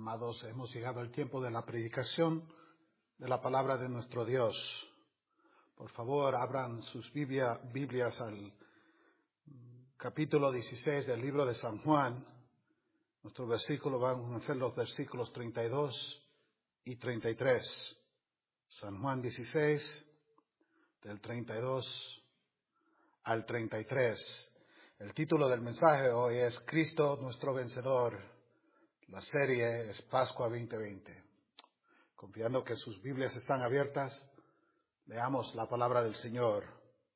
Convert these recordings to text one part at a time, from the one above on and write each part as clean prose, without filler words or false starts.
Amados, hemos llegado al tiempo de la predicación de la palabra de nuestro Dios. Por favor, abran sus Biblias al capítulo 16 del libro de San Juan. Nuestro versículo van a ser los versículos 32 y 33. San Juan 16, del 32 al 33. El título del mensaje hoy es Cristo nuestro vencedor. La serie es Pascua 2020. Confiando que sus Biblias están abiertas, leamos la palabra del Señor.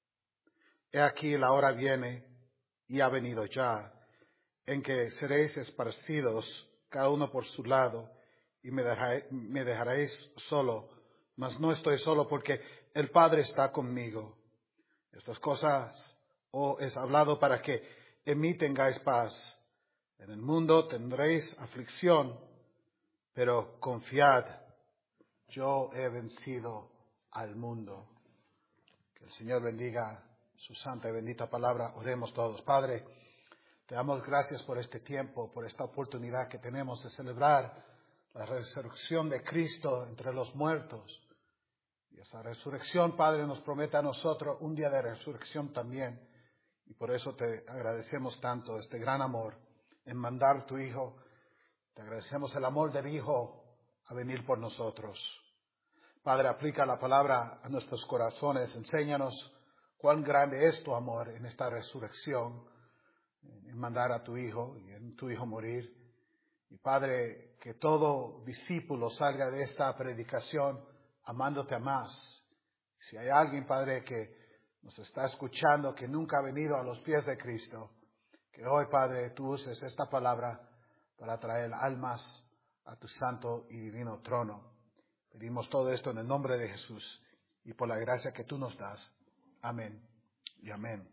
He aquí la hora viene y ha venido ya, en que seréis esparcidos cada uno por su lado y me dejaréis solo, mas no estoy solo porque el Padre está conmigo. Estas cosas os he hablado para que en mí tengáis paz. En el mundo tendréis aflicción, pero confiad, yo he vencido al mundo. Que el Señor bendiga su santa y bendita palabra. Oremos todos. Padre, te damos gracias por este tiempo, por esta oportunidad que tenemos de celebrar la resurrección de Cristo entre los muertos. Y esta resurrección, Padre, nos promete a nosotros un día de resurrección también. Y por eso te agradecemos tanto este gran amor en mandar tu Hijo. Te agradecemos el amor del Hijo a venir por nosotros. Padre, aplica la palabra a nuestros corazones. Enséñanos cuán grande es tu amor en esta resurrección, en mandar a tu Hijo y en tu Hijo morir. Y Padre, que todo discípulo salga de esta predicación amándote más. Si hay alguien, Padre, que nos está escuchando, que nunca ha venido a los pies de Cristo, que hoy, Padre, tú uses esta palabra para traer almas a tu santo y divino trono. Pedimos todo esto en el nombre de Jesús y por la gracia que tú nos das. Amén y amén.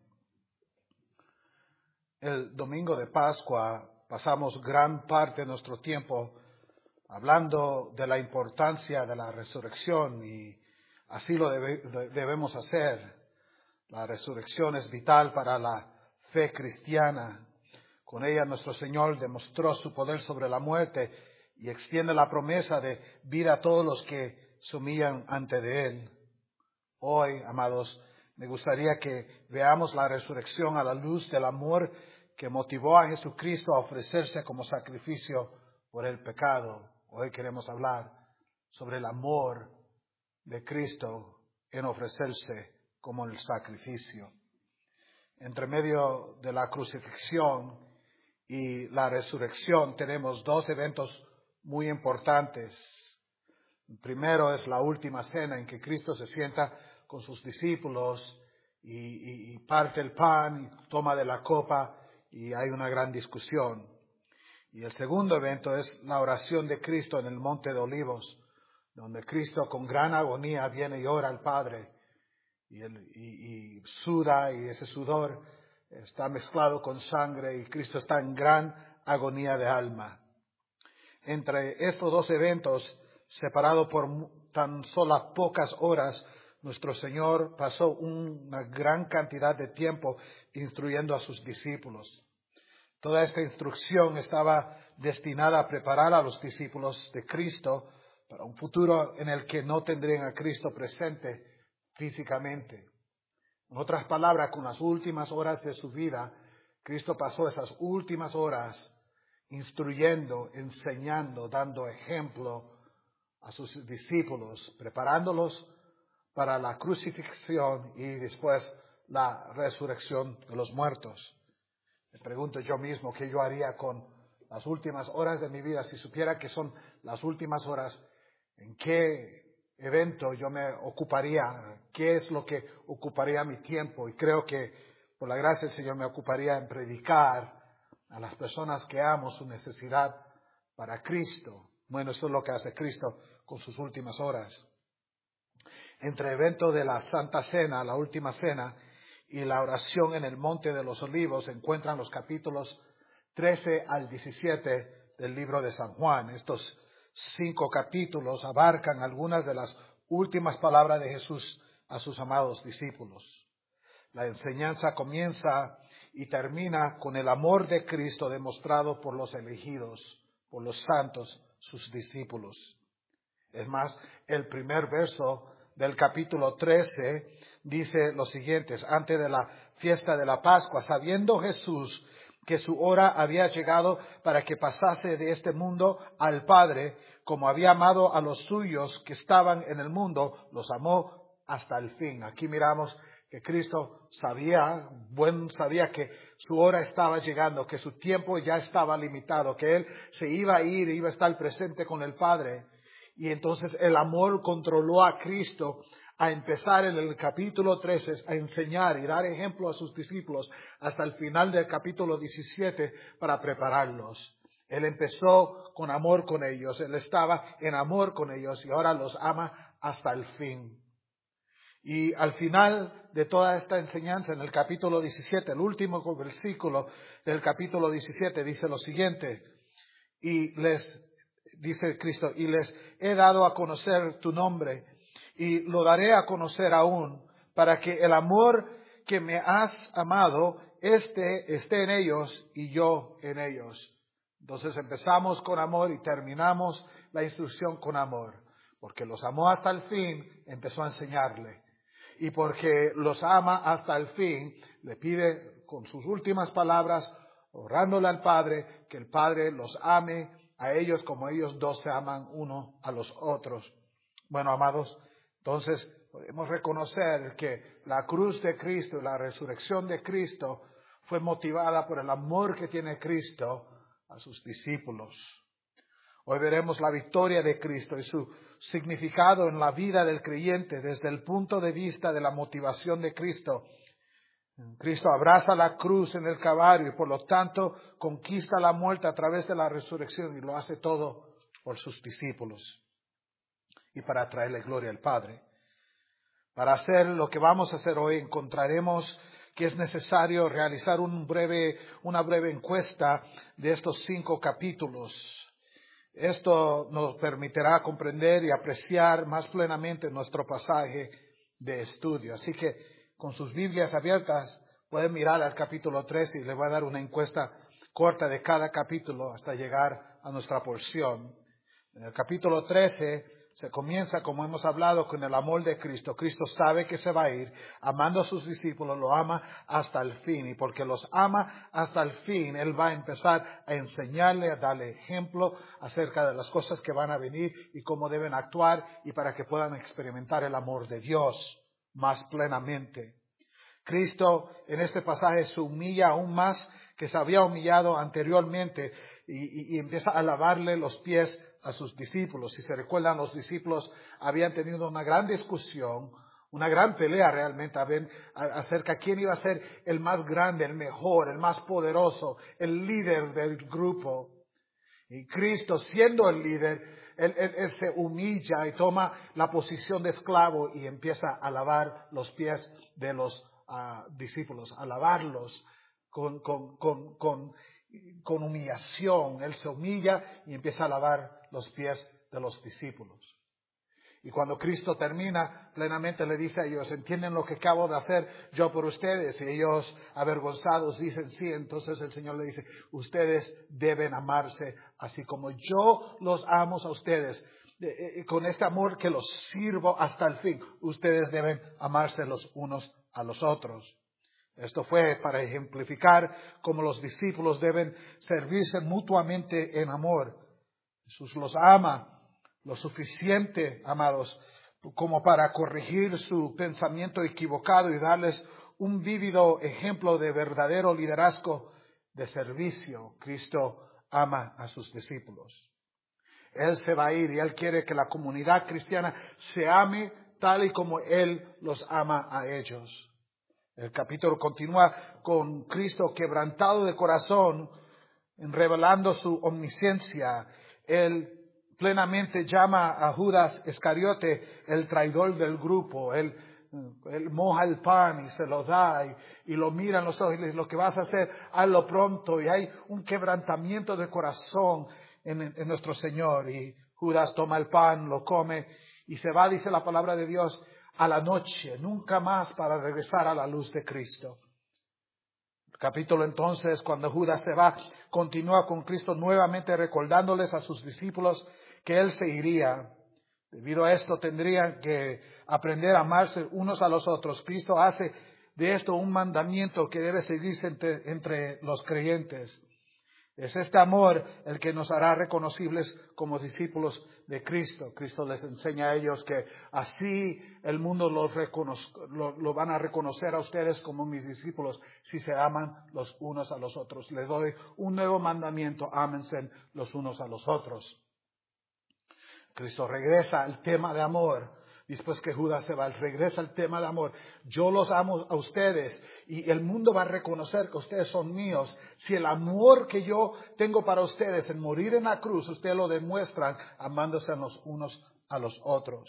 El domingo de Pascua pasamos gran parte de nuestro tiempo hablando de la importancia de la resurrección y así lo debemos hacer. La resurrección es vital para la fe cristiana. Con ella nuestro Señor demostró su poder sobre la muerte y extiende la promesa de vida a todos los que se humillan ante de Él. Hoy, amados, me gustaría que veamos la resurrección a la luz del amor que motivó a Jesucristo a ofrecerse como sacrificio por el pecado. Hoy queremos hablar sobre el amor de Cristo en ofrecerse como el sacrificio. Entre medio de la crucifixión y la resurrección tenemos dos eventos muy importantes. El primero es la última cena en que Cristo se sienta con sus discípulos y parte el pan y toma de la copa y hay una gran discusión. Y el segundo evento es la oración de Cristo en el Monte de Olivos, donde Cristo con gran agonía viene y ora al Padre y suda, y ese sudor está mezclado con sangre y Cristo está en gran agonía de alma. Entre estos dos eventos, separados por tan solo pocas horas, nuestro Señor pasó una gran cantidad de tiempo instruyendo a sus discípulos. Toda esta instrucción estaba destinada a preparar a los discípulos de Cristo para un futuro en el que no tendrían a Cristo presente físicamente. En otras palabras, con las últimas horas de su vida, Cristo pasó esas últimas horas instruyendo, enseñando, dando ejemplo a sus discípulos, preparándolos para la crucifixión y después la resurrección de los muertos. Me pregunto yo mismo qué yo haría con las últimas horas de mi vida si supiera que son las últimas horas, en qué evento yo me ocuparía, qué es lo que ocuparía mi tiempo. Y creo que por la gracia del Señor me ocuparía en predicar a las personas que amo su necesidad para Cristo. Bueno, eso es lo que hace Cristo con sus últimas horas. Entre el evento de la Santa Cena, la última cena, y la oración en el Monte de los Olivos se encuentran los capítulos 13 al 17 del libro de San Juan. Estos 5 capítulos abarcan algunas de las últimas palabras de Jesús a sus amados discípulos. La enseñanza comienza y termina con el amor de Cristo demostrado por los elegidos, por los santos, sus discípulos. Es más, el primer verso del capítulo 13 dice lo siguiente: antes de la fiesta de la Pascua, sabiendo Jesús que su hora había llegado para que pasase de este mundo al Padre, como había amado a los suyos que estaban en el mundo, los amó hasta el fin. Aquí miramos que Cristo sabía que su hora estaba llegando, que su tiempo ya estaba limitado, que Él se iba a ir, iba a estar presente con el Padre. Y entonces el amor controló a Cristo a empezar en el capítulo 13 a enseñar y dar ejemplo a sus discípulos hasta el final del capítulo 17 para prepararlos. Él empezó con amor con ellos, Él estaba en amor con ellos y ahora los ama hasta el fin. Y al final de toda esta enseñanza, en el capítulo 17, el último versículo del capítulo 17 dice lo siguiente: dice Cristo, y les he dado a conocer tu nombre, y lo daré a conocer aún, para que el amor que me has amado esté en ellos y yo en ellos. Entonces empezamos con amor y terminamos la instrucción con amor. Porque los amó hasta el fin, empezó a enseñarle. Y porque los ama hasta el fin, le pide con sus últimas palabras, orándole al Padre, que el Padre los ame a ellos como ellos dos se aman uno a los otros. Bueno, amados, entonces podemos reconocer que la cruz de Cristo y la resurrección de Cristo fue motivada por el amor que tiene Cristo a sus discípulos. Hoy veremos la victoria de Cristo y su significado en la vida del creyente desde el punto de vista de la motivación de Cristo. Cristo abraza la cruz en el Calvario y por lo tanto conquista la muerte a través de la resurrección y lo hace todo por sus discípulos y para traerle gloria al Padre. Para hacer lo que vamos a hacer hoy, encontraremos que es necesario realizar una breve encuesta de estos 5 capítulos. Esto nos permitirá comprender y apreciar más plenamente nuestro pasaje de estudio. Así que con sus Biblias abiertas pueden mirar al capítulo 13 y le voy a dar una encuesta corta de cada capítulo hasta llegar a nuestra porción. En el capítulo 13 se comienza, como hemos hablado, con el amor de Cristo. Cristo sabe que se va a ir, amando a sus discípulos, lo ama hasta el fin. Y porque los ama hasta el fin, Él va a empezar a enseñarle, a darle ejemplo acerca de las cosas que van a venir y cómo deben actuar y para que puedan experimentar el amor de Dios más plenamente. Cristo en este pasaje se humilla aún más que se había humillado anteriormente y empieza a lavarle los pies a sus discípulos. Si se recuerdan, los discípulos habían tenido una gran discusión, una gran pelea realmente acerca de quién iba a ser el más grande, el mejor, el más poderoso, el líder del grupo. Y Cristo, siendo el líder, él se humilla y toma la posición de esclavo y empieza a lavar los pies de los discípulos, a lavarlos con humillación. Él se humilla y empieza a lavar los pies de los discípulos. Y cuando Cristo termina, plenamente le dice a ellos: ¿entienden lo que acabo de hacer yo por ustedes? Y ellos, avergonzados, dicen sí. Entonces el Señor le dice: ustedes deben amarse así como yo los amo a ustedes. Con este amor que los sirvo hasta el fin, ustedes deben amarse los unos a los otros. Esto fue para ejemplificar cómo los discípulos deben servirse mutuamente en amor. Jesús los ama lo suficiente, amados, como para corregir su pensamiento equivocado y darles un vívido ejemplo de verdadero liderazgo de servicio. Cristo ama a sus discípulos. Él se va a ir y Él quiere que la comunidad cristiana se ame tal y como Él los ama a ellos. El capítulo continúa con Cristo quebrantado de corazón, revelando su omnisciencia. Él plenamente llama a Judas Iscariote el traidor del grupo. Él moja el pan y se lo da y lo mira en los ojos y le dice: lo que vas a hacer, hazlo pronto. Y hay un quebrantamiento de corazón en nuestro Señor. Y Judas toma el pan, lo come y se va, dice la palabra de Dios, a la noche, nunca más para regresar a la luz de Cristo. El capítulo entonces, cuando Judas se va, continúa con Cristo nuevamente recordándoles a sus discípulos que Él se iría. Debido a esto tendrían que aprender a amarse unos a los otros. Cristo hace de esto un mandamiento que debe seguirse entre los creyentes. Es este amor el que nos hará reconocibles como discípulos de Cristo. Cristo les enseña a ellos que así el mundo lo van a reconocer a ustedes como mis discípulos si se aman los unos a los otros. Les doy un nuevo mandamiento: ámense los unos a los otros. Cristo regresa al tema de amor. Después que Judas se va, regresa al tema de amor. Yo los amo a ustedes y el mundo va a reconocer que ustedes son míos. Si el amor que yo tengo para ustedes en morir en la cruz, ustedes lo demuestran amándose los unos a los otros.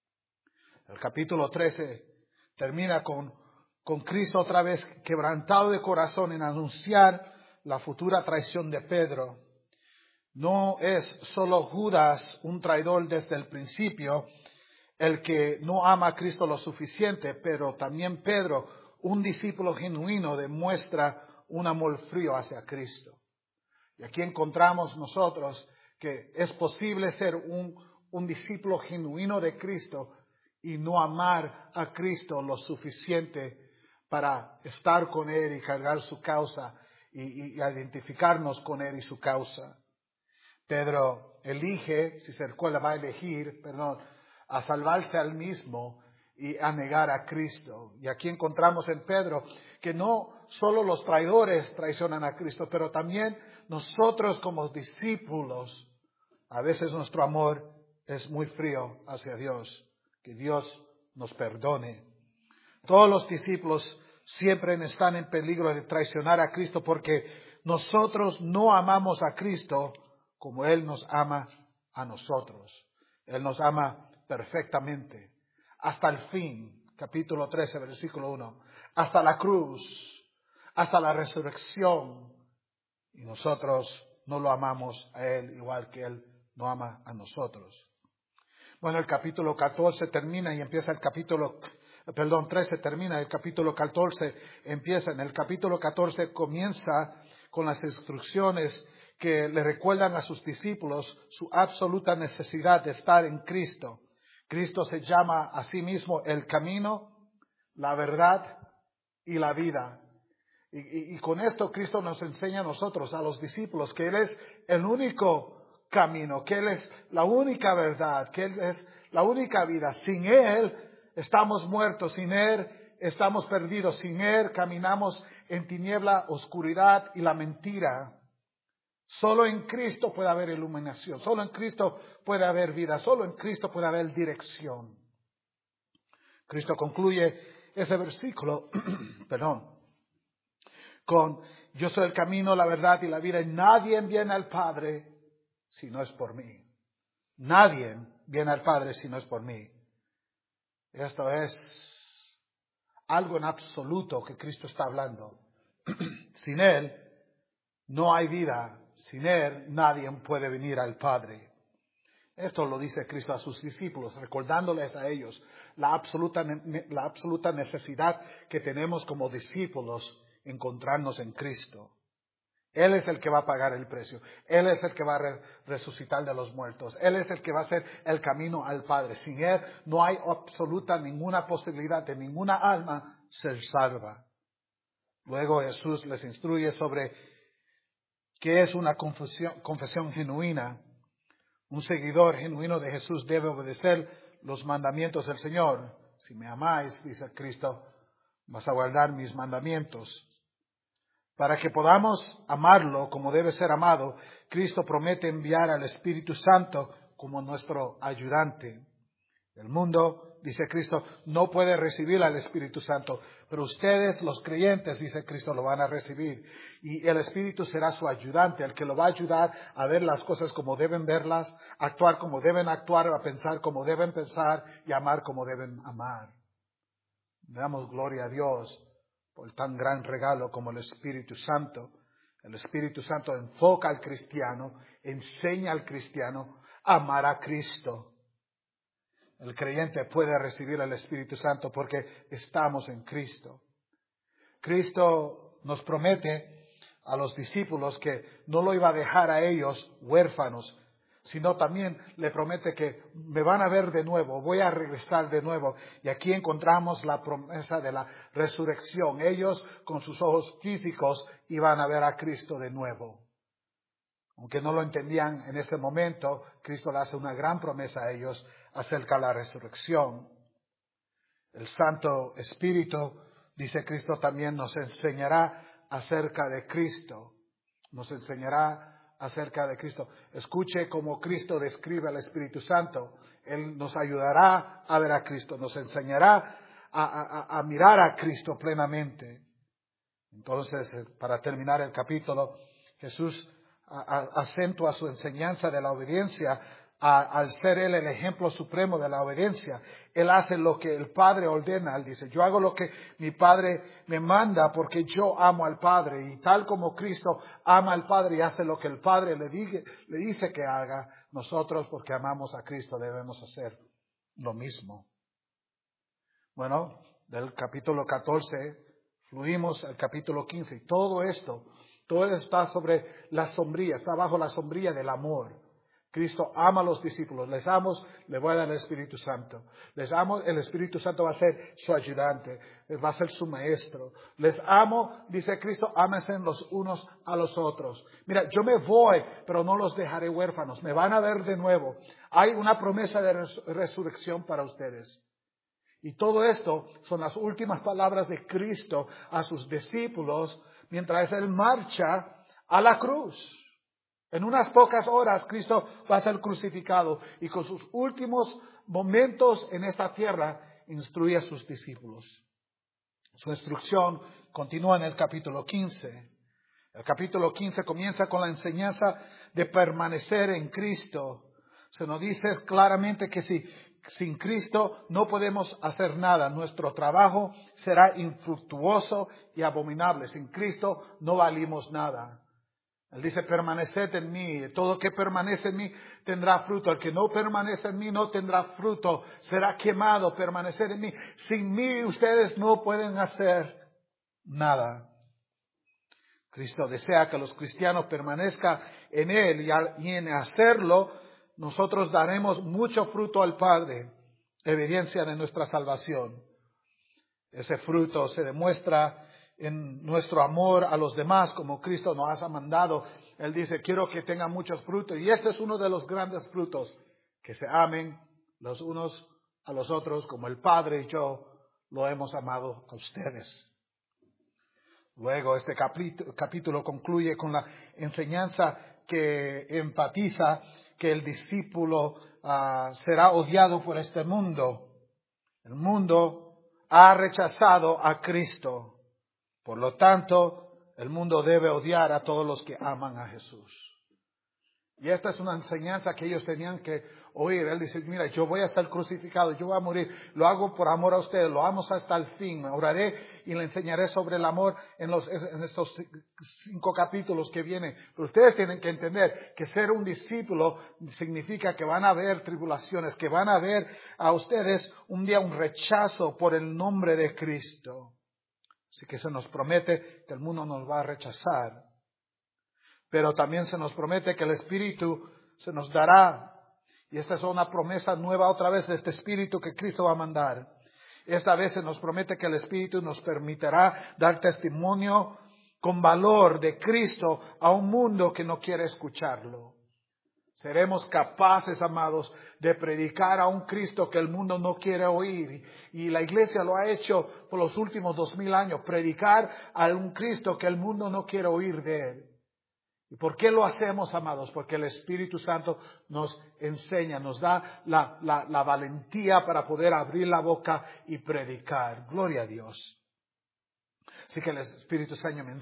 El capítulo 13 termina con Cristo otra vez quebrantado de corazón en anunciar la futura traición de Pedro. No es solo Judas un traidor desde el principio, el que no ama a Cristo lo suficiente, pero también Pedro, un discípulo genuino, demuestra un amor frío hacia Cristo. Y aquí encontramos nosotros que es posible ser un discípulo genuino de Cristo y no amar a Cristo lo suficiente para estar con Él y cargar su causa y identificarnos con Él y su causa. Pedro elige, si se recuerda, va a elegir, a salvarse al mismo y a negar a Cristo. Y aquí encontramos en Pedro que no solo los traidores traicionan a Cristo, pero también nosotros como discípulos, a veces nuestro amor es muy frío hacia Dios. Que Dios nos perdone. Todos los discípulos siempre están en peligro de traicionar a Cristo porque nosotros no amamos a Cristo como Él nos ama a nosotros. Él nos ama perfectamente, hasta el fin, capítulo 13, versículo 1, hasta la cruz, hasta la resurrección, y nosotros no lo amamos a Él igual que Él no ama a nosotros. Bueno, el capítulo 14 termina y empieza el capítulo, 13 termina, el capítulo 14 empieza, en el capítulo 14 comienza con las instrucciones que le recuerdan a sus discípulos su absoluta necesidad de estar en Cristo. Cristo se llama a sí mismo el camino, la verdad y la vida. Y con esto Cristo nos enseña a nosotros, a los discípulos, que Él es el único camino, que Él es la única verdad, que Él es la única vida. Sin Él estamos muertos, sin Él estamos perdidos, sin Él caminamos en tiniebla, oscuridad y la mentira. Solo en Cristo puede haber iluminación, solo en Cristo puede haber vida, solo en Cristo puede haber dirección. Cristo concluye ese versículo, con yo soy el camino, la verdad y la vida, y nadie viene al Padre si no es por mí. Nadie viene al Padre si no es por mí. Esto es algo en absoluto que Cristo está hablando. Sin Él no hay vida. Sin Él nadie puede venir al Padre. Esto lo dice Cristo a sus discípulos, recordándoles a ellos la absoluta necesidad que tenemos como discípulos encontrarnos en Cristo. Él es el que va a pagar el precio. Él es el que va a resucitar de los muertos. Él es el que va a hacer el camino al Padre. Sin Él no hay ninguna posibilidad de ninguna alma ser salva. Luego Jesús les instruye sobre qué es una confesión genuina. Un seguidor genuino de Jesús debe obedecer los mandamientos del Señor. Si me amáis, dice Cristo, vas a guardar mis mandamientos. Para que podamos amarlo como debe ser amado, Cristo promete enviar al Espíritu Santo como nuestro ayudante. El mundo, dice Cristo, no puede recibir al Espíritu Santo, pero ustedes, los creyentes, dice Cristo, lo van a recibir. Y el Espíritu será su ayudante, el que lo va a ayudar a ver las cosas como deben verlas, actuar como deben actuar, a pensar como deben pensar y amar como deben amar. Damos gloria a Dios por tan gran regalo como el Espíritu Santo. El Espíritu Santo enfoca al cristiano, enseña al cristiano a amar a Cristo. El creyente puede recibir el Espíritu Santo porque estamos en Cristo. Cristo nos promete a los discípulos que no lo iba a dejar a ellos huérfanos, sino también le promete que me van a ver de nuevo, voy a regresar de nuevo. Y aquí encontramos la promesa de la resurrección. Ellos con sus ojos físicos iban a ver a Cristo de nuevo. Aunque no lo entendían en ese momento, Cristo le hace una gran promesa a ellos acerca de la resurrección. El Santo Espíritu, dice Cristo, también nos enseñará acerca de Cristo. Nos enseñará acerca de Cristo. Escuche cómo Cristo describe al Espíritu Santo. Él nos ayudará a ver a Cristo, nos enseñará a mirar a Cristo plenamente. Entonces, para terminar el capítulo, Jesús acentúa su enseñanza de la obediencia al ser Él el ejemplo supremo de la obediencia. Él hace lo que el Padre ordena. Él dice, yo hago lo que mi Padre me manda porque yo amo al Padre. Y tal como Cristo ama al Padre y hace lo que el Padre le dice que haga, nosotros, porque amamos a Cristo, debemos hacer lo mismo. Bueno, del capítulo 14 fluimos al capítulo 15. Y todo esto está sobre la sombrilla, está bajo la sombrilla del amor. Cristo ama a los discípulos. Les amo, le voy a dar el Espíritu Santo. Les amo, el Espíritu Santo va a ser su ayudante, va a ser su maestro. Les amo, dice Cristo, ámense los unos a los otros. Mira, yo me voy, pero no los dejaré huérfanos. Me van a ver de nuevo. Hay una promesa de resurrección para ustedes. Y todo esto son las últimas palabras de Cristo a sus discípulos mientras Él marcha a la cruz. En unas pocas horas Cristo va a ser crucificado y con sus últimos momentos en esta tierra instruye a sus discípulos. Su instrucción continúa en el capítulo 15. El capítulo 15 comienza con la enseñanza de permanecer en Cristo. Se nos dice claramente que sin Cristo no podemos hacer nada. Nuestro trabajo será infructuoso y abominable. Sin Cristo no valimos nada. Él dice, permaneced en mí. Todo que permanece en mí tendrá fruto. El que no permanece en mí no tendrá fruto. Será quemado. Permanecer en mí. Sin mí ustedes no pueden hacer nada. Cristo desea que los cristianos permanezcan en Él y en hacerlo nosotros daremos mucho fruto al Padre, evidencia de nuestra salvación. Ese fruto se demuestra en nuestro amor a los demás, como Cristo nos ha mandado. Él dice, quiero que tengan muchos frutos. Y este es uno de los grandes frutos, que se amen los unos a los otros, como el Padre y yo lo hemos amado a ustedes. Luego este capítulo concluye con la enseñanza que enfatiza que el discípulo será odiado por este mundo. El mundo ha rechazado a Cristo. Por lo tanto, el mundo debe odiar a todos los que aman a Jesús. Y esta es una enseñanza que ellos tenían que oír. Él dice, mira, yo voy a ser crucificado, yo voy a morir. Lo hago por amor a ustedes, lo amo hasta el fin. Oraré y le enseñaré sobre el amor en estos 5 capítulos que vienen. Pero ustedes tienen que entender que ser un discípulo significa que van a haber tribulaciones, que van a haber a ustedes un día un rechazo por el nombre de Cristo. Así que se nos promete que el mundo nos va a rechazar. Pero también se nos promete que el Espíritu se nos dará. Y esta es una promesa nueva otra vez de este Espíritu que Cristo va a mandar. Esta vez se nos promete que el Espíritu nos permitirá dar testimonio con valor de Cristo a un mundo que no quiere escucharlo. Seremos capaces, amados, de predicar a un Cristo que el mundo no quiere oír. Y la iglesia lo ha hecho por los últimos 2000 años. Predicar a un Cristo que el mundo no quiere oír de Él. ¿Y por qué lo hacemos, amados? Porque el Espíritu Santo nos enseña, nos da la valentía para poder abrir la boca y predicar. Gloria a Dios. Así que el Espíritu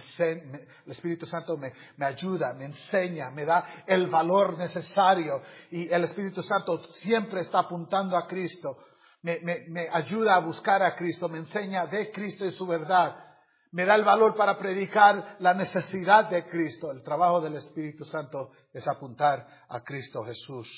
Santo me ayuda, me enseña, me da el valor necesario. Y el Espíritu Santo siempre está apuntando a Cristo. Me ayuda a buscar a Cristo, me enseña de Cristo y su verdad. Me da el valor para predicar la necesidad de Cristo. El trabajo del Espíritu Santo es apuntar a Cristo Jesús.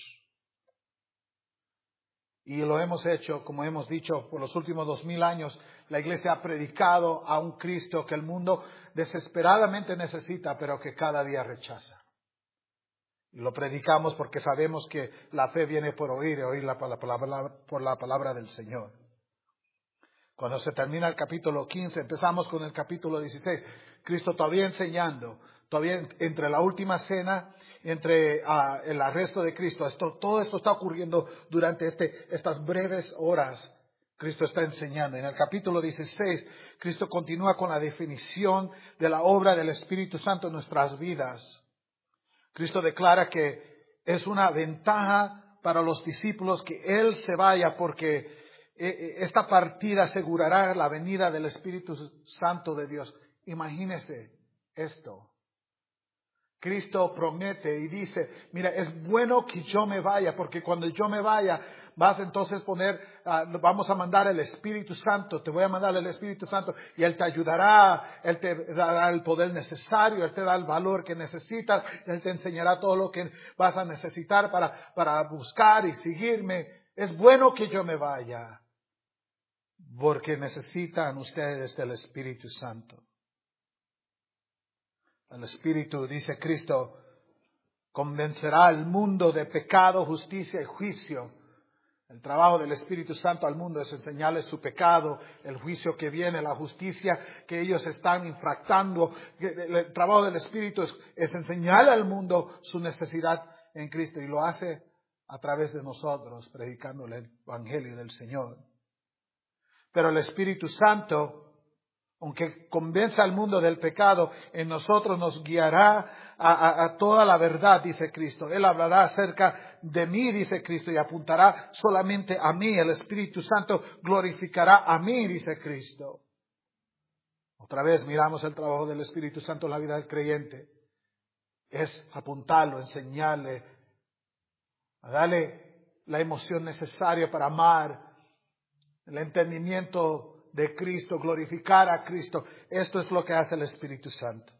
Y lo hemos hecho, como hemos dicho, por los últimos 2000 años. La iglesia ha predicado a un Cristo que el mundo desesperadamente necesita, pero que cada día rechaza. Y lo predicamos porque sabemos que la fe viene por oír y oír por la palabra del Señor. Cuando se termina el capítulo 15, empezamos con el capítulo 16. Cristo todavía enseñando, todavía entre la última cena, entre el arresto de Cristo. Todo esto está ocurriendo durante estas breves horas. Cristo está enseñando. En el capítulo 16, Cristo continúa con la definición de la obra del Espíritu Santo en nuestras vidas. Cristo declara que es una ventaja para los discípulos que Él se vaya, porque esta partida asegurará la venida del Espíritu Santo de Dios. Imagínese esto. Cristo promete y dice, mira, es bueno que yo me vaya, porque cuando yo me vaya, vas entonces vamos a mandar el Espíritu Santo, te voy a mandar el Espíritu Santo y Él te ayudará, Él te dará el poder necesario, Él te da el valor que necesitas, Él te enseñará todo lo que vas a necesitar para buscar y seguirme. Es bueno que yo me vaya, porque necesitan ustedes del Espíritu Santo. El Espíritu, dice Cristo, convencerá al mundo de pecado, justicia y juicio. El trabajo del Espíritu Santo al mundo es enseñarles su pecado, el juicio que viene, la justicia que ellos están infractando. El trabajo del Espíritu es enseñarle al mundo su necesidad en Cristo, y lo hace a través de nosotros, predicando el Evangelio del Señor. Pero el Espíritu Santo, aunque convenza al mundo del pecado, en nosotros nos guiará a toda la verdad, dice Cristo. Él hablará acerca de mí, dice Cristo, y apuntará solamente a mí. El Espíritu Santo glorificará a mí, dice Cristo. Otra vez miramos el trabajo del Espíritu Santo en la vida del creyente. Es apuntarlo, enseñarle, a darle la emoción necesaria para amar, el entendimiento de Cristo, glorificar a Cristo. Esto es lo que hace el Espíritu Santo.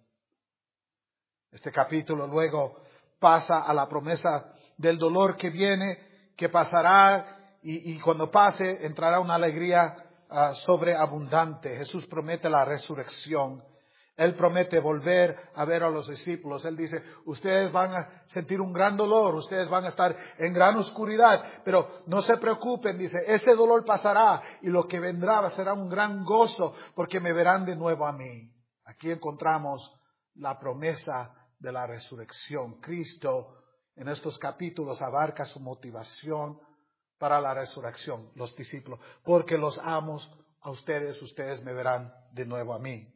Este capítulo luego pasa a la promesa del dolor que viene, que pasará, y cuando pase entrará una alegría sobreabundante. Jesús promete la resurrección. Él promete volver a ver a los discípulos. Él dice, ustedes van a sentir un gran dolor, ustedes van a estar en gran oscuridad, pero no se preocupen, dice, ese dolor pasará y lo que vendrá será un gran gozo, porque me verán de nuevo a mí. Aquí encontramos la promesa de la resurrección. Cristo en estos capítulos abarca su motivación para la resurrección, los discípulos, porque los amo a ustedes, ustedes me verán de nuevo a mí.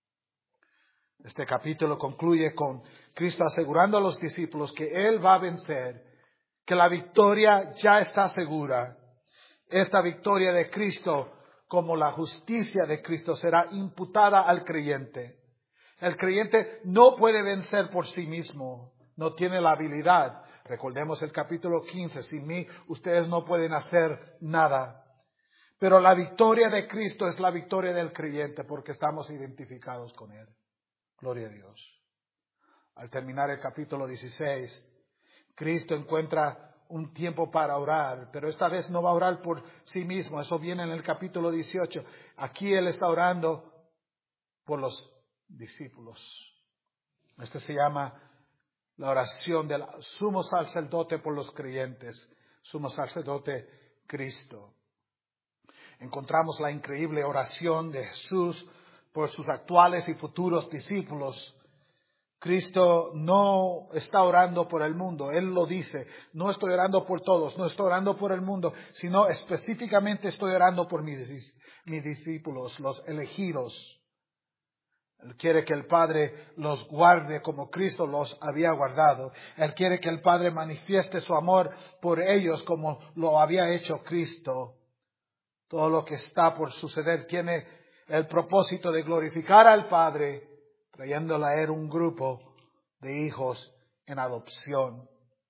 Este capítulo concluye con Cristo asegurando a los discípulos que Él va a vencer, que la victoria ya está segura. Esta victoria de Cristo, como la justicia de Cristo, será imputada al creyente. El creyente no puede vencer por sí mismo, no tiene la habilidad. Recordemos el capítulo 15, sin mí ustedes no pueden hacer nada. Pero la victoria de Cristo es la victoria del creyente porque estamos identificados con Él. Gloria a Dios. Al terminar el capítulo 16, Cristo encuentra un tiempo para orar, pero esta vez no va a orar por sí mismo. Eso viene en el capítulo 18. Aquí Él está orando por los discípulos. Este se llama la oración del sumo sacerdote por los creyentes, sumo sacerdote Cristo. Encontramos la increíble oración de Jesús por sus actuales y futuros discípulos. Cristo no está orando por el mundo, Él lo dice, no estoy orando por todos, no estoy orando por el mundo, sino específicamente estoy orando por mis discípulos, los elegidos. Él quiere que el Padre los guarde como Cristo los había guardado. Él quiere que el Padre manifieste su amor por ellos como lo había hecho Cristo. Todo lo que está por suceder tiene el propósito de glorificar al Padre, trayéndole a Él un grupo de hijos en adopción.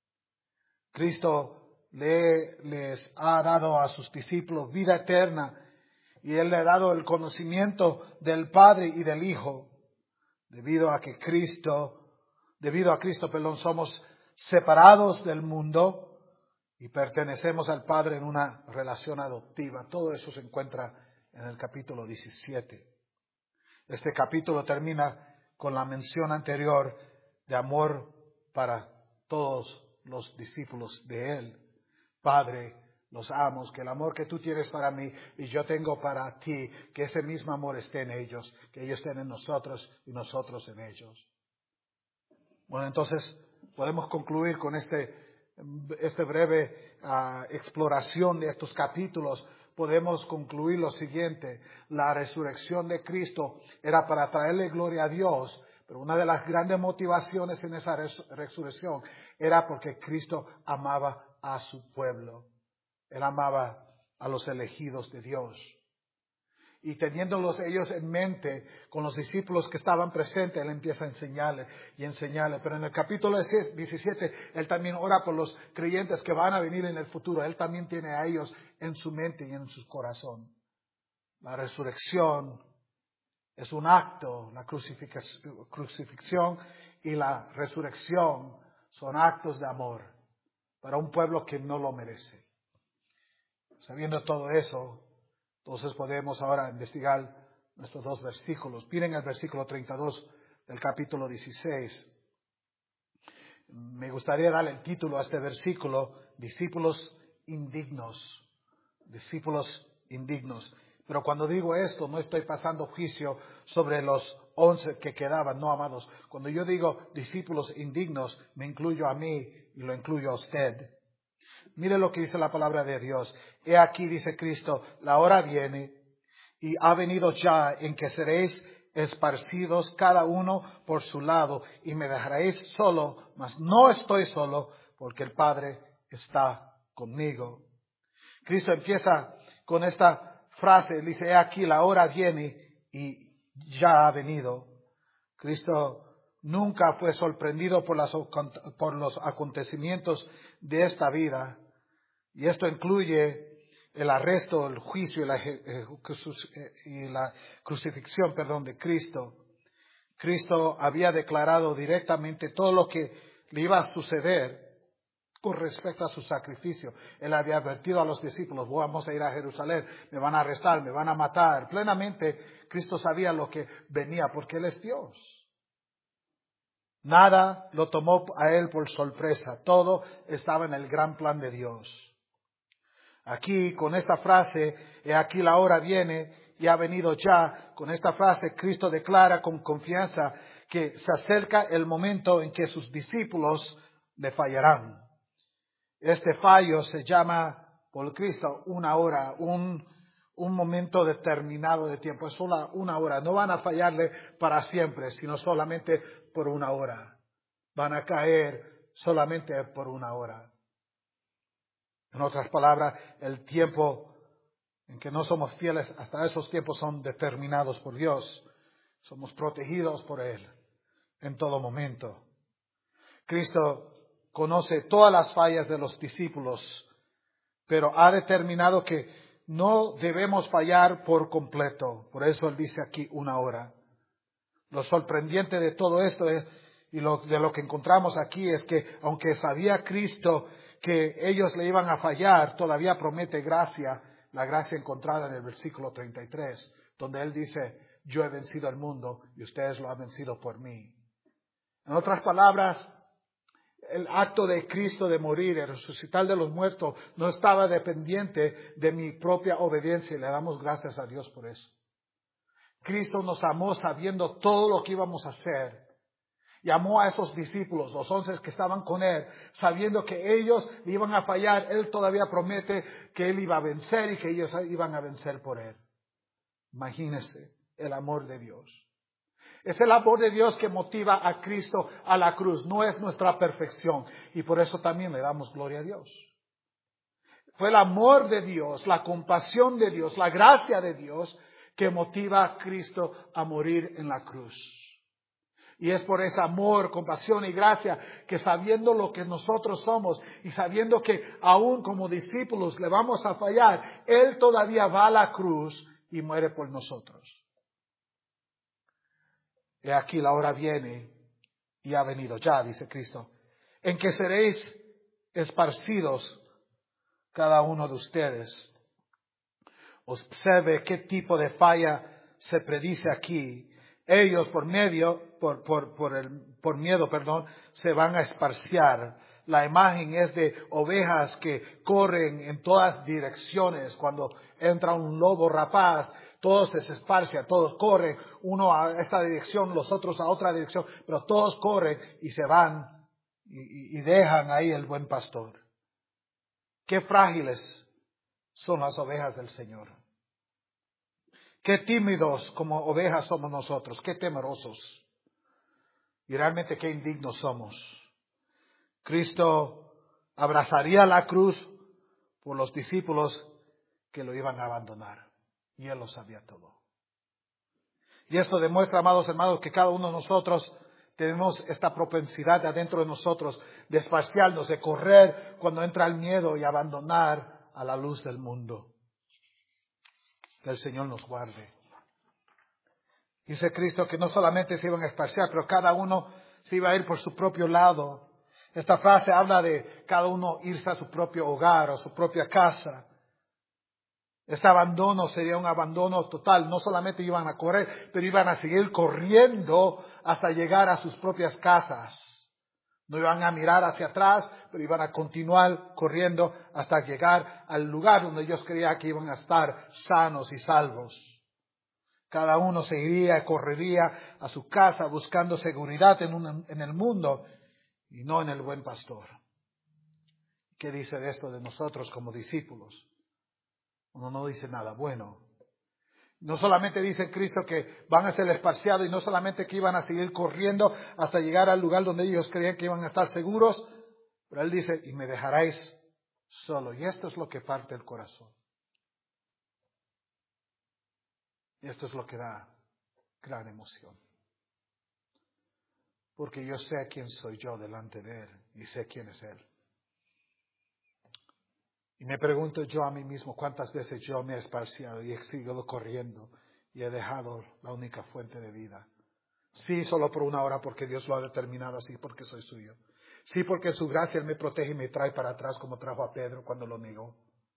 Cristo les ha dado a sus discípulos vida eterna y Él le ha dado el conocimiento del Padre y del Hijo. Debido a Cristo, somos separados del mundo y pertenecemos al Padre en una relación adoptiva. Todo eso se encuentra en el capítulo 17. Este capítulo termina con la mención anterior de amor para todos los discípulos de Él. Padre, los amo, que el amor que tú tienes para mí y yo tengo para ti, que ese mismo amor esté en ellos, que ellos estén en nosotros y nosotros en ellos. Bueno, entonces podemos concluir con este breve exploración de estos capítulos. Podemos concluir lo siguiente: la resurrección de Cristo era para traerle gloria a Dios, pero una de las grandes motivaciones en esa resurrección era porque Cristo amaba a su pueblo. Él amaba a los elegidos de Dios. Y teniéndolos ellos en mente, con los discípulos que estaban presentes, Él empieza a enseñarles y enseñarles. Pero en el capítulo 17, Él también ora por los creyentes que van a venir en el futuro. Él también tiene a ellos en su mente y en su corazón. La resurrección es un acto, la crucifixión y la resurrección son actos de amor para un pueblo que no lo merece. Sabiendo todo eso, entonces podemos ahora investigar nuestros dos versículos. Miren el versículo 32 del capítulo 16. Me gustaría darle el título a este versículo: discípulos indignos. Discípulos indignos. Pero cuando digo esto, no estoy pasando juicio sobre los 11 que quedaban, no, amados. Cuando yo digo discípulos indignos, me incluyo a mí y lo incluyo a usted. Mire lo que dice la palabra de Dios. He aquí, dice Cristo, la hora viene y ha venido ya en que seréis esparcidos cada uno por su lado y me dejaréis solo, mas no estoy solo porque el Padre está conmigo. Cristo empieza con esta frase, dice, he aquí, la hora viene y ya ha venido. Cristo nunca fue sorprendido por los acontecimientos de esta vida. Y esto incluye el arresto, el juicio y la crucifixión, de Cristo. Cristo había declarado directamente todo lo que le iba a suceder con respecto a su sacrificio. Él había advertido a los discípulos: vamos a ir a Jerusalén, me van a arrestar, me van a matar. Plenamente Cristo sabía lo que venía porque Él es Dios. Nada lo tomó a Él por sorpresa. Todo estaba en el gran plan de Dios. Aquí, con esta frase, he aquí la hora viene y ha venido ya. Con esta frase, Cristo declara con confianza que se acerca el momento en que sus discípulos le fallarán. Este fallo se llama por Cristo una hora, un momento determinado de tiempo. Es solo una hora. No van a fallarle para siempre, sino solamente por una hora. Van a caer solamente por una hora. En otras palabras, el tiempo en que no somos fieles, hasta esos tiempos son determinados por Dios. Somos protegidos por Él en todo momento. Cristo conoce todas las fallas de los discípulos, pero ha determinado que no debemos fallar por completo. Por eso Él dice aquí una hora. Lo sorprendente de todo esto de lo que encontramos aquí es que aunque sabía Cristo que ellos le iban a fallar, todavía promete gracia, la gracia encontrada en el versículo 33, donde Él dice, yo he vencido el mundo y ustedes lo han vencido por mí. En otras palabras, el acto de Cristo de morir, el resucitar de los muertos, no estaba dependiente de mi propia obediencia y le damos gracias a Dios por eso. Cristo nos amó sabiendo todo lo que íbamos a hacer. Y amó a esos discípulos, los 11 que estaban con Él, sabiendo que ellos le iban a fallar. Él todavía promete que Él iba a vencer y que ellos iban a vencer por Él. Imagínense el amor de Dios. Es el amor de Dios que motiva a Cristo a la cruz. No es nuestra perfección. Y por eso también le damos gloria a Dios. Fue el amor de Dios, la compasión de Dios, la gracia de Dios que motiva a Cristo a morir en la cruz. Y es por ese amor, compasión y gracia que sabiendo lo que nosotros somos y sabiendo que aún como discípulos le vamos a fallar, Él todavía va a la cruz y muere por nosotros. He aquí la hora viene y ha venido ya, dice Cristo, en que seréis esparcidos cada uno de ustedes. Observe qué tipo de falla se predice aquí. ellos por miedo, se van a esparciar. La imagen es de ovejas que corren en todas direcciones. Cuando entra un lobo rapaz, todos se esparcen, todos corren, uno a esta dirección, los otros a otra dirección, pero todos corren y se van y dejan ahí el buen pastor. Qué frágiles son las ovejas del Señor. Qué tímidos como ovejas somos nosotros, qué temerosos. Y realmente qué indignos somos. Cristo abrazaría la cruz por los discípulos que lo iban a abandonar. Y Él lo sabía todo. Y esto demuestra, amados hermanos, que cada uno de nosotros tenemos esta propensidad adentro de nosotros de esparciarnos, de correr cuando entra el miedo y abandonar a la luz del mundo. Que el Señor nos guarde. Dice Cristo que no solamente se iban a esparciar, pero cada uno se iba a ir por su propio lado. Esta frase habla de cada uno irse a su propio hogar, a su propia casa. Este abandono sería un abandono total. No solamente iban a correr, pero iban a seguir corriendo hasta llegar a sus propias casas. No iban a mirar hacia atrás, pero iban a continuar corriendo hasta llegar al lugar donde ellos creían que iban a estar sanos y salvos. Cada uno se iría, correría a su casa buscando seguridad en el mundo y no en el buen pastor. ¿Qué dice de esto de nosotros como discípulos? Uno no dice nada bueno. No solamente dice Cristo que van a ser esparciados y no solamente que iban a seguir corriendo hasta llegar al lugar donde ellos creían que iban a estar seguros, pero Él dice, y me dejaréis solo. Y esto es lo que parte el corazón. Y esto es lo que da gran emoción. Porque yo sé quién soy yo delante de Él y sé quién es Él. Y me pregunto yo a mí mismo cuántas veces yo me he esparciado y he seguido corriendo y he dejado la única fuente de vida. Sí, solo por una hora porque Dios lo ha determinado así, porque soy suyo. Sí, porque su gracia Él me protege y me trae para atrás como trajo a Pedro cuando lo negó.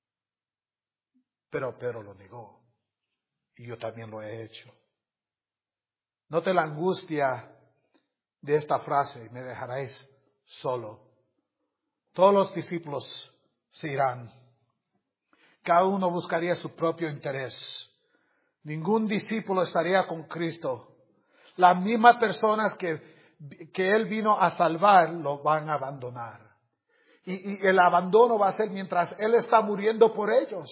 Pero Pedro lo negó y yo también lo he hecho. Note la angustia de esta frase, me dejaréis solo. Todos los discípulos se irán. Cada uno buscaría su propio interés. Ningún discípulo estaría con Cristo. Las mismas personas que Él vino a salvar lo van a abandonar. Y el abandono va a ser mientras Él está muriendo por ellos.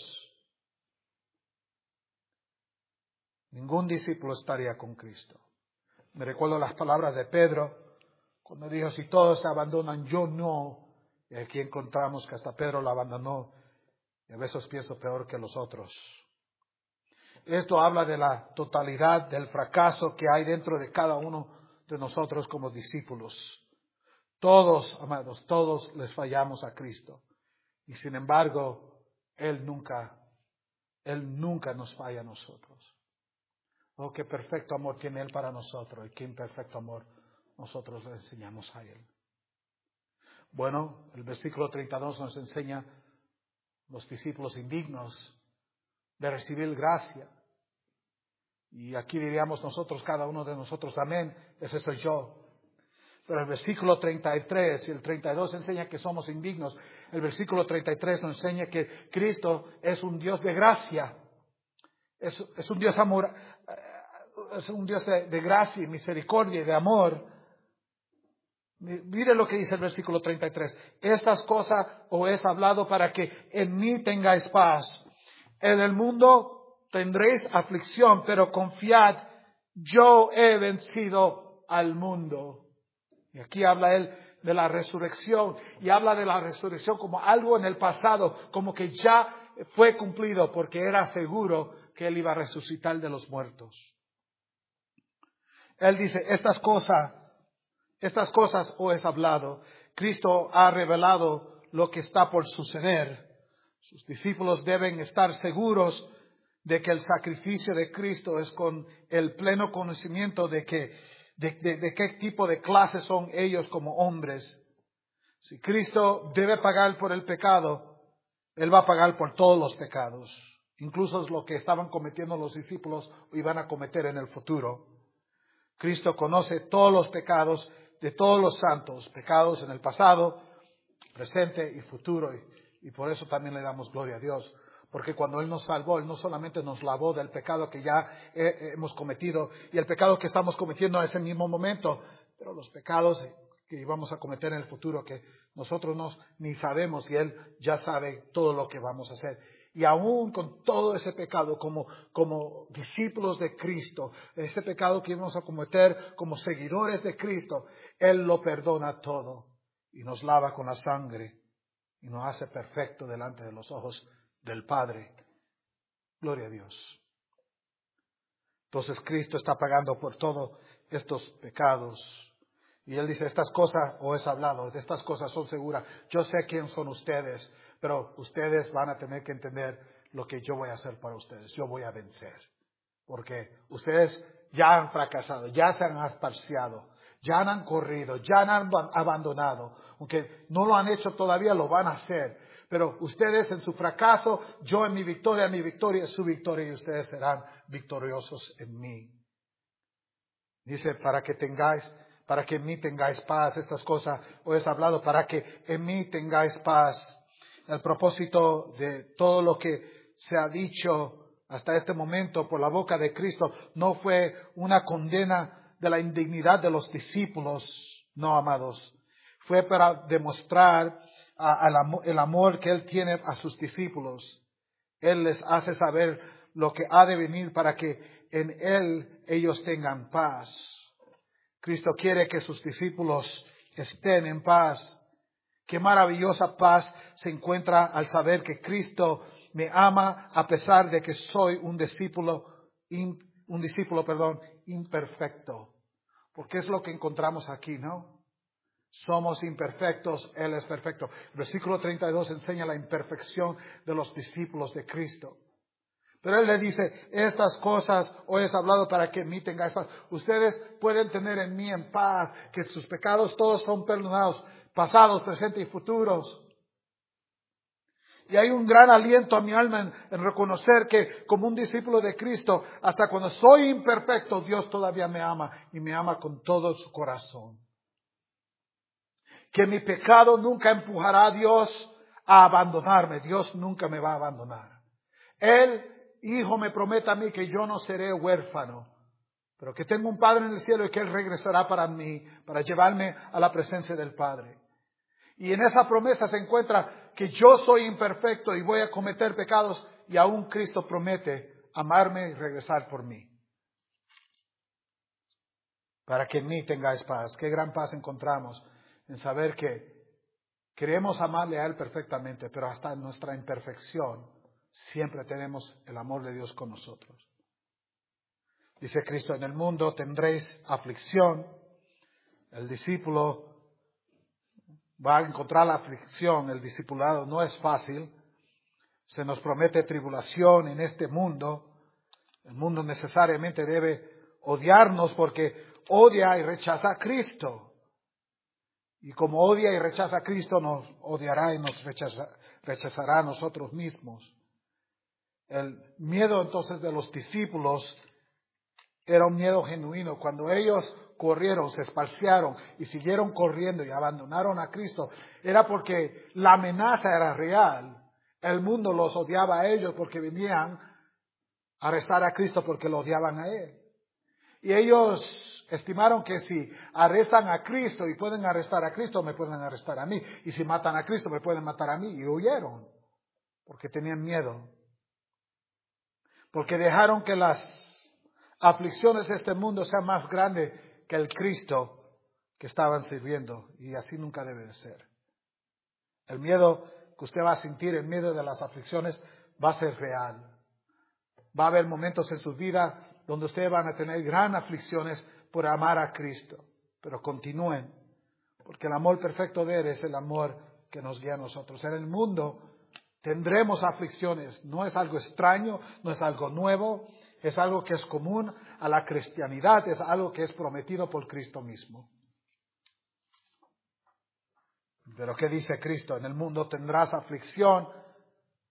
Ningún discípulo estaría con Cristo. Me recuerdo las palabras de Pedro cuando dijo, si todos se abandonan, yo no. Y aquí encontramos que hasta Pedro lo abandonó. Y a veces pienso peor que los otros. Esto habla de la totalidad del fracaso que hay dentro de cada uno de nosotros como discípulos. Todos, amados, todos les fallamos a Cristo. Y sin embargo, Él nunca nos falla a nosotros. Oh, qué perfecto amor tiene Él para nosotros y qué imperfecto amor nosotros le enseñamos a Él. Bueno, el versículo 32 nos enseña los discípulos indignos de recibir gracia. Y aquí diríamos nosotros, cada uno de nosotros, amén, ese soy yo. Pero el versículo 33 y el 32 enseña que somos indignos. El versículo 33 nos enseña que Cristo es un Dios de gracia. Es un Dios amor, es un Dios de gracia y misericordia y de amor. Mire lo que dice el versículo 33. Estas cosas os he hablado para que en mí tengáis paz. En el mundo tendréis aflicción, pero confiad, yo he vencido al mundo. Y aquí habla él de la resurrección y habla de la resurrección como algo en el pasado, como que ya fue cumplido porque era seguro que él iba a resucitar de los muertos. Él dice, estas cosas os he hablado. Cristo ha revelado lo que está por suceder. Sus discípulos deben estar seguros de que el sacrificio de Cristo es con el pleno conocimiento de qué tipo de clase son ellos como hombres. Si Cristo debe pagar por el pecado, Él va a pagar por todos los pecados, incluso lo que estaban cometiendo los discípulos o iban a cometer en el futuro. Cristo conoce todos los pecados de todos los santos, pecados en el pasado, presente y futuro. Y por eso también le damos gloria a Dios. Porque cuando Él nos salvó, Él no solamente nos lavó del pecado que ya hemos cometido y el pecado que estamos cometiendo en ese mismo momento, pero los pecados que vamos a cometer en el futuro que nosotros ni sabemos y Él ya sabe todo lo que vamos a hacer. Y aún con todo ese pecado, como discípulos de Cristo, ese pecado que vamos a cometer como seguidores de Cristo, Él lo perdona todo y nos lava con la sangre y nos hace perfecto delante de los ojos del Padre. Gloria a Dios. Entonces Cristo está pagando por todos estos pecados. Y Él dice, estas cosas, os he hablado, de estas cosas son seguras. Yo sé quién son ustedes, pero ustedes van a tener que entender lo que yo voy a hacer para ustedes. Yo voy a vencer. Porque ustedes ya han fracasado, ya se han asparciado, ya han corrido, ya han abandonado. Aunque no lo han hecho todavía, lo van a hacer. Pero ustedes en su fracaso, yo en mi victoria es su victoria y ustedes serán victoriosos en mí. Dice, para que en mí tengáis paz. Estas cosas os he hablado para que en mí tengáis paz. El propósito de todo lo que se ha dicho hasta este momento por la boca de Cristo no fue una condena de la indignidad de los discípulos, no amados. Fue para demostrar el amor que Él tiene a sus discípulos. Él les hace saber lo que ha de venir para que en Él ellos tengan paz. Cristo quiere que sus discípulos estén en paz. Qué maravillosa paz se encuentra al saber que Cristo me ama a pesar de que soy un discípulo imperfecto. Porque es lo que encontramos aquí, ¿no? Somos imperfectos, Él es perfecto. El versículo 32 enseña la imperfección de los discípulos de Cristo. Pero Él le dice, estas cosas os he hablado para que en mí tengáis paz. Ustedes pueden tener en mí en paz, que sus pecados todos son perdonados, pasados, presentes y futuros. Y hay un gran aliento a mi alma en reconocer que como un discípulo de Cristo, hasta cuando soy imperfecto, Dios todavía me ama y me ama con todo su corazón. Que mi pecado nunca empujará a Dios a abandonarme. Dios nunca me va a abandonar. Él, Hijo, me promete a mí que yo no seré huérfano, pero que tengo un Padre en el cielo y que Él regresará para mí, para llevarme a la presencia del Padre. Y en esa promesa se encuentra que yo soy imperfecto y voy a cometer pecados y aún Cristo promete amarme y regresar por mí. Para que en mí tengáis paz. Qué gran paz encontramos en saber que queremos amarle a Él perfectamente, pero hasta en nuestra imperfección siempre tenemos el amor de Dios con nosotros. Dice Cristo, en el mundo tendréis aflicción. El discípulo va a encontrar la aflicción, el discipulado no es fácil. Se nos promete tribulación en este mundo. El mundo necesariamente debe odiarnos porque odia y rechaza a Cristo. Y como odia y rechaza a Cristo, nos odiará y nos rechazará a nosotros mismos. El miedo entonces de los discípulos era un miedo genuino. Cuando ellos corrieron, se esparcieron y siguieron corriendo y abandonaron a Cristo, era porque la amenaza era real. El mundo los odiaba a ellos porque venían a arrestar a Cristo porque lo odiaban a Él. Y ellos estimaron que si arrestan a Cristo y pueden arrestar a Cristo, me pueden arrestar a mí. Y si matan a Cristo, me pueden matar a mí. Y huyeron porque tenían miedo. Porque dejaron que las aflicciones de este mundo sean más grandes que el Cristo que estaban sirviendo. Y así nunca debe de ser. El miedo que usted va a sentir, el miedo de las aflicciones, va a ser real. Va a haber momentos en su vida donde ustedes van a tener gran aflicciones por amar a Cristo. Pero continúen, porque el amor perfecto de Él es el amor que nos guía a nosotros. En el mundo tendremos aflicciones. No es algo extraño, no es algo nuevo, es algo que es común a la cristianidad, es algo que es prometido por Cristo mismo. Pero ¿qué dice Cristo? En el mundo tendrás aflicción.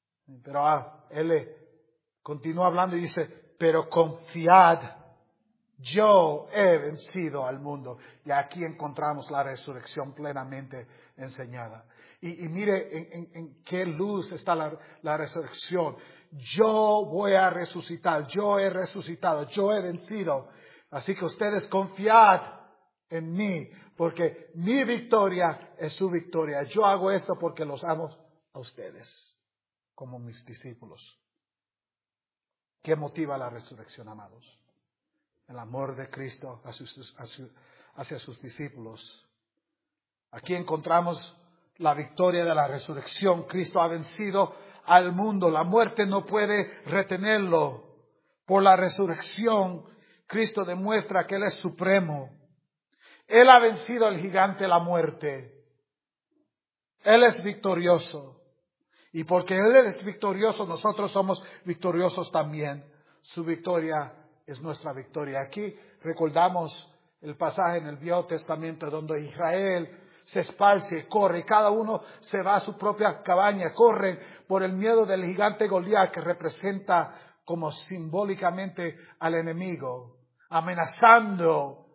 Pero Él continúa hablando y dice, pero confiad, Yo he vencido al mundo. Y aquí encontramos la resurrección plenamente enseñada. Y mire en qué luz está la resurrección. Yo voy a resucitar. Yo he resucitado. Yo he vencido. Así que ustedes confiad en mí. Porque mi victoria es su victoria. Yo hago esto porque los amo a ustedes. Como mis discípulos. ¿Qué motiva la resurrección, amados? El amor de Cristo hacia sus discípulos. Aquí encontramos la victoria de la resurrección. Cristo ha vencido al mundo. La muerte no puede retenerlo. Por la resurrección, Cristo demuestra que Él es supremo. Él ha vencido al gigante la muerte. Él es victorioso. Y porque Él es victorioso, nosotros somos victoriosos también. Su victoria es nuestra victoria. Aquí recordamos el pasaje en el Viejo Testamento donde Israel se esparce, corre, cada uno se va a su propia cabaña, corren por el miedo del gigante Goliat que representa como simbólicamente al enemigo, amenazando,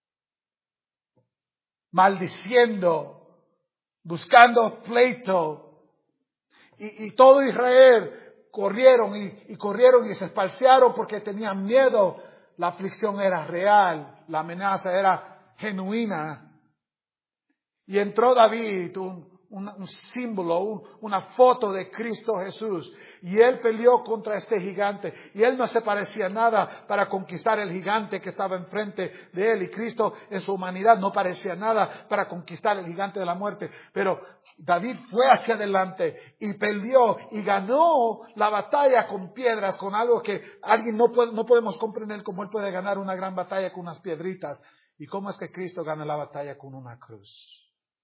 maldiciendo, buscando pleito. Y todo Israel corrieron y se esparcieron porque tenían miedo. La aflicción era real, la amenaza era genuina. Y entró David, un símbolo, una foto de Cristo Jesús. Y él peleó contra este gigante. Y él no se parecía nada para conquistar el gigante que estaba enfrente de él. Y Cristo en su humanidad no parecía nada para conquistar el gigante de la muerte. Pero David fue hacia adelante y peleó y ganó la batalla con piedras, con algo que alguien no podemos comprender cómo él puede ganar una gran batalla con unas piedritas. ¿Y cómo es que Cristo gana la batalla con una cruz?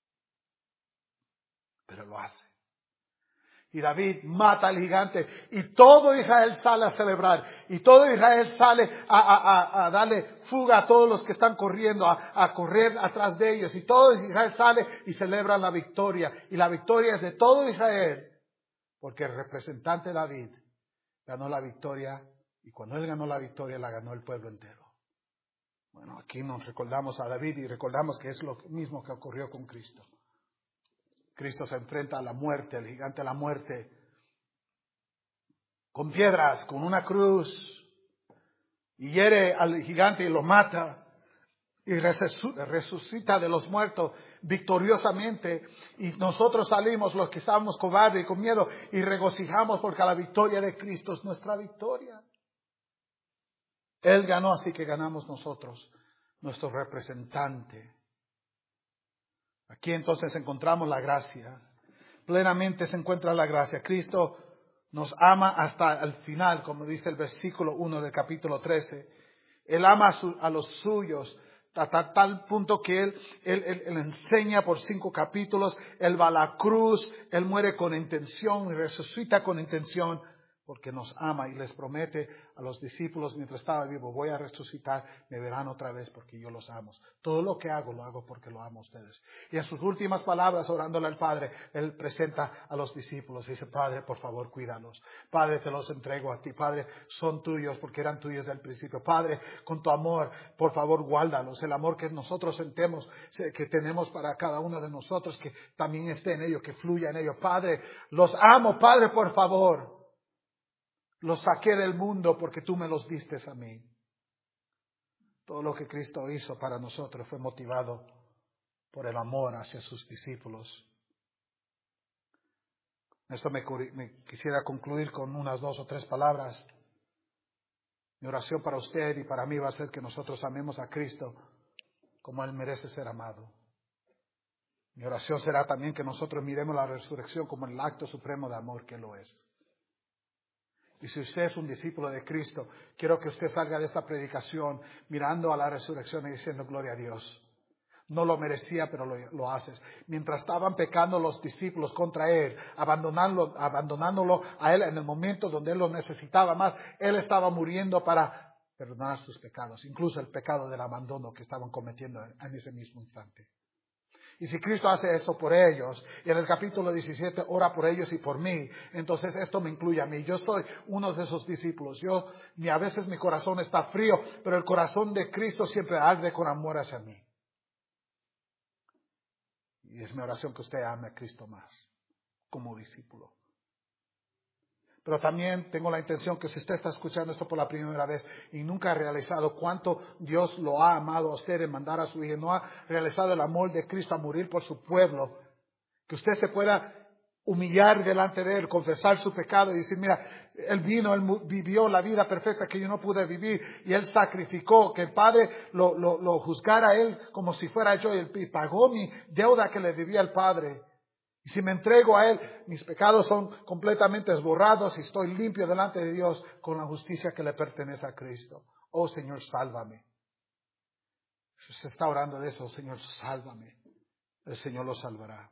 Pero lo hace. Y David mata al gigante. Y todo Israel sale a celebrar. Y todo Israel sale a darle fuga a todos los que están corriendo, a correr atrás de ellos. Y todo Israel sale y celebra la victoria. Y la victoria es de todo Israel. Porque el representante David ganó la victoria. Y cuando él ganó la victoria, la ganó el pueblo entero. Bueno, aquí nos recordamos a David y recordamos que es lo mismo que ocurrió con Cristo. Cristo se enfrenta a la muerte, el gigante de la muerte, con piedras, con una cruz, y hiere al gigante y lo mata, y resucita de los muertos victoriosamente, y nosotros salimos, los que estábamos cobardes y con miedo, y regocijamos porque la victoria de Cristo es nuestra victoria. Él ganó, así que ganamos nosotros, nuestro representante. Aquí entonces encontramos la gracia. Plenamente se encuentra la gracia. Cristo nos ama hasta el final, como dice el versículo 1 del capítulo 13. Él ama a los suyos hasta tal punto que Él enseña por 5 capítulos. Él va a la cruz, Él muere con intención y resucita con intención porque nos ama y les promete a los discípulos mientras estaba vivo, voy a resucitar, me verán otra vez porque yo los amo. Todo lo que hago, lo hago porque lo amo a ustedes. Y en sus últimas palabras, orándole al Padre, Él presenta a los discípulos y dice, Padre, por favor, cuídalos. Padre, te los entrego a ti. Padre, son tuyos porque eran tuyos desde el principio. Padre, con tu amor, por favor, guárdalos. El amor que nosotros sentemos, que tenemos para cada uno de nosotros, que también esté en ellos, que fluya en ellos. Padre, los amo. Padre, por favor. Los saqué del mundo porque tú me los diste a mí. Todo lo que Cristo hizo para nosotros fue motivado por el amor hacia sus discípulos. Esto me quisiera concluir con unas 2 o 3 palabras. Mi oración para usted y para mí va a ser que nosotros amemos a Cristo como Él merece ser amado. Mi oración será también que nosotros miremos la resurrección como el acto supremo de amor que lo es. Y si usted es un discípulo de Cristo, quiero que usted salga de esta predicación mirando a la resurrección y diciendo gloria a Dios. No lo merecía, pero lo haces. Mientras estaban pecando los discípulos contra Él, abandonándolo a Él en el momento donde Él lo necesitaba más, Él estaba muriendo para perdonar sus pecados, incluso el pecado del abandono que estaban cometiendo en ese mismo instante. Y si Cristo hace esto por ellos, y en el capítulo 17 ora por ellos y por mí, entonces esto me incluye a mí. Yo soy uno de esos discípulos. Ni a veces mi corazón está frío, pero el corazón de Cristo siempre arde con amor hacia mí. Y es mi oración que usted ame a Cristo más, como discípulo. Pero también tengo la intención que si usted está escuchando esto por la primera vez y nunca ha realizado cuánto Dios lo ha amado a usted en mandar a su Hijo, no ha realizado el amor de Cristo a morir por su pueblo, que usted se pueda humillar delante de Él, confesar su pecado y decir, mira, Él vino, Él vivió la vida perfecta que yo no pude vivir y Él sacrificó, que el Padre lo juzgara a Él como si fuera yo y pagó mi deuda que le debía al Padre. Y si me entrego a Él, mis pecados son completamente borrados y estoy limpio delante de Dios con la justicia que le pertenece a Cristo. Oh Señor, sálvame. Si usted está orando de eso, Señor, sálvame. El Señor lo salvará.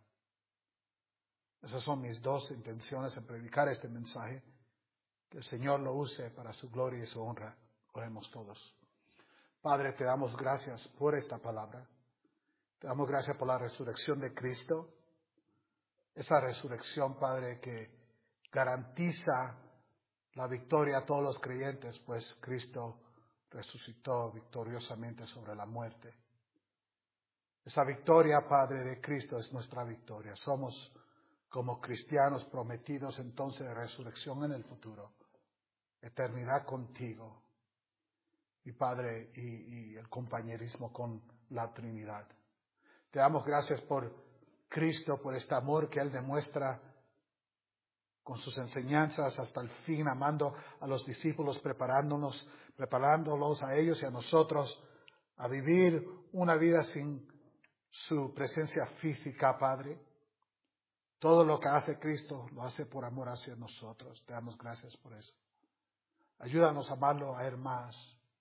Esas son mis dos intenciones en predicar este mensaje. Que el Señor lo use para su gloria y su honra. Oremos todos. Padre, te damos gracias por esta palabra. Te damos gracias por la resurrección de Cristo. Esa resurrección, Padre, que garantiza la victoria a todos los creyentes, pues Cristo resucitó victoriosamente sobre la muerte. Esa victoria, Padre, de Cristo es nuestra victoria. Somos como cristianos prometidos entonces de resurrección en el futuro, eternidad contigo, y Padre, y el compañerismo con la Trinidad. Te damos gracias por Cristo, por este amor que Él demuestra con sus enseñanzas hasta el fin, amando a los discípulos, preparándolos a ellos y a nosotros a vivir una vida sin su presencia física, Padre. Todo lo que hace Cristo lo hace por amor hacia nosotros. Te damos gracias por eso. Ayúdanos a amarlo a Él más.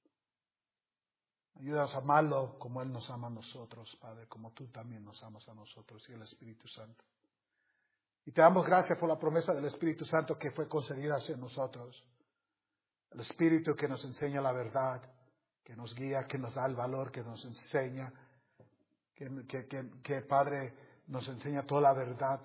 Ayúdanos a amarlo como Él nos ama a nosotros, Padre, como tú también nos amas a nosotros y el Espíritu Santo. Y te damos gracias por la promesa del Espíritu Santo que fue concedida hacia nosotros. El Espíritu que nos enseña la verdad, que nos guía, que nos da el valor, que nos enseña, que Padre nos enseña toda la verdad.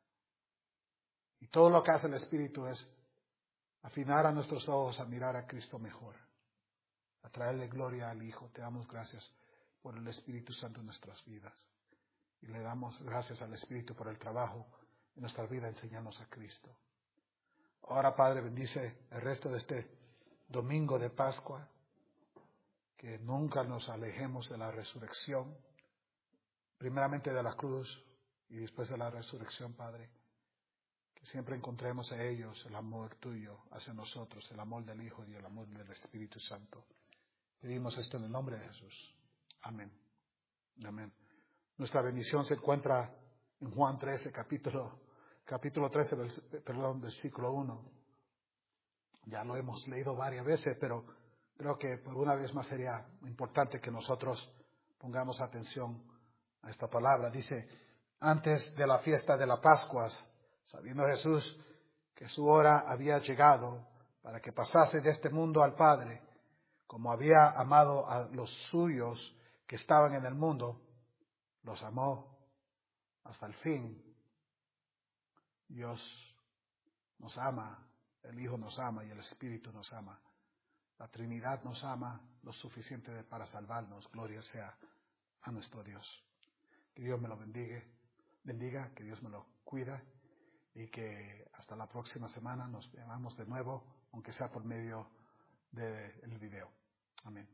Y todo lo que hace el Espíritu es afinar a nuestros ojos a mirar a Cristo mejor, a traerle gloria al Hijo. Te damos gracias por el Espíritu Santo en nuestras vidas. Y le damos gracias al Espíritu por el trabajo en nuestra vida, enseñarnos a Cristo. Ahora, Padre, bendice el resto de este domingo de Pascua, que nunca nos alejemos de la resurrección, primeramente de la cruz y después de la resurrección, Padre. Que siempre encontremos a ellos el amor tuyo hacia nosotros, el amor del Hijo y el amor del Espíritu Santo. Pedimos esto en el nombre de Jesús. Amén. Amén. Nuestra bendición se encuentra en Juan 13, capítulo 13, versículo 1. Ya lo hemos leído varias veces, pero creo que por una vez más sería importante que nosotros pongamos atención a esta palabra. Dice, antes de la fiesta de la Pascua, sabiendo Jesús que su hora había llegado para que pasase de este mundo al Padre, como había amado a los suyos que estaban en el mundo, los amó hasta el fin. Dios nos ama, el Hijo nos ama y el Espíritu nos ama. La Trinidad nos ama lo suficiente para salvarnos. Gloria sea a nuestro Dios. Que Dios me lo bendiga, que Dios me lo cuida y que hasta la próxima semana nos veamos de nuevo, aunque sea por medio del video. Amén.